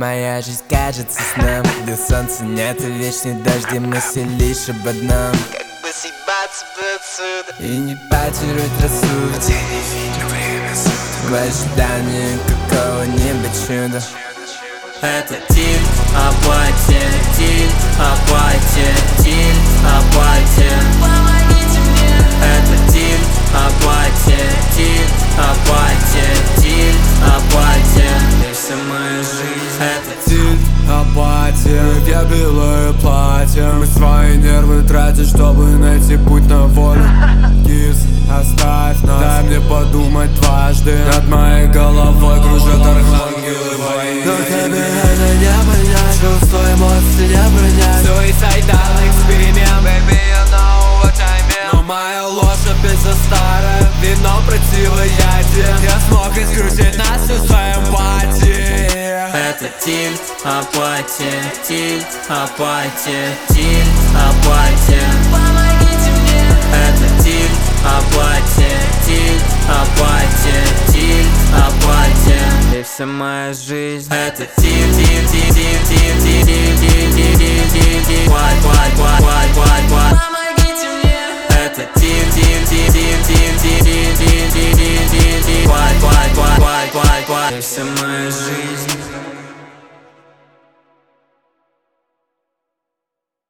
моя жизнь кажется сном, где солнца нет и вечные дожди, мысли лишь об одном: как бы съебаться отсюда и не потерять рассудок. Где не видно время суток, в ожидании какого-нибудь чуда. Это Тиль, апатия, Тиль, апатия, Тиль, апатия. Помогите мне. Это Тиль, апатия, Тиль, апатия, Тиль, апатия. И вся моя жизнь. Это Тиль, апатия, я белое платье. Мы свои нервы тратим, чтобы найти путь на волю. Кис, оставь нас, дай мне подумать дважды. Над моей головой кружат архангелы вои. Но тебе это не понять, чувства, эмоции не принять. Суицидал эксперимент, baby, you know what I mean. Но моя ложь опять за старое вино противоядие. Я смог искрутить нас всю свою эмпатию. Это Тиль, апатия, Тиль, апатия, Тиль, апатия. Помогите мне. Это Тиль, апатия, Тиль, апатия, Тиль, апатия. И вся моя жизнь. Это Тиль, Тиль, Тиль, Тиль, Тиль, Тиль, Тиль, Тиль, Тиль, Тиль, Тиль. Помогите мне. Это Тиль, Тиль, Тиль, Тиль, Тиль, Тиль, Тиль, Тиль, Тиль, Тиль, Тиль, Тиль. И вся моя жизнь.